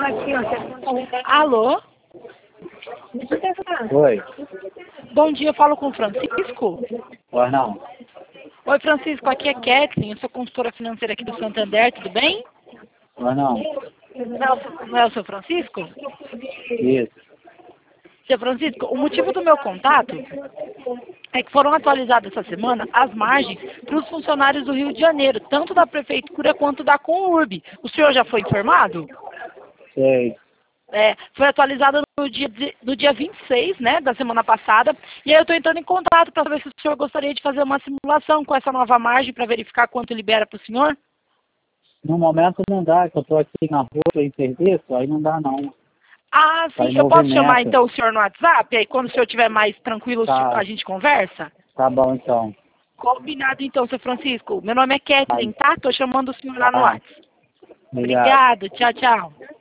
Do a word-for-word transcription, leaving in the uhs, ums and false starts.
Alô? Oi. Bom dia, eu falo com o Francisco. Oi, não. Oi, Francisco, aqui é Kathleen, eu sou consultora financeira aqui do Santander, tudo bem? Oi, não. Não, não é o seu Francisco? Isso. Seu Francisco, o motivo do meu contato é que foram atualizadas essa semana as margens para os funcionários do Rio de Janeiro, tanto da Prefeitura quanto da Conurb. O senhor já foi informado? Sei. É, foi atualizada no dia, no dia vinte e seis, né, da semana passada, e aí eu estou entrando em contato para saber se o senhor gostaria de fazer uma simulação com essa nova margem para verificar quanto libera para o senhor. No momento não dá, que eu tô aqui na rua em serviço, aí não dá não. Ah, Tá em sim, eu posso chamar movimento. então o senhor no WhatsApp, aí quando o senhor estiver mais tranquilo Tá. a gente conversa? Tá bom então. Combinado então, seu Francisco. Meu nome é Vai. Kathleen, tá? Tô chamando o senhor lá no Tá. WhatsApp. Obrigado. Obrigado, tchau, tchau.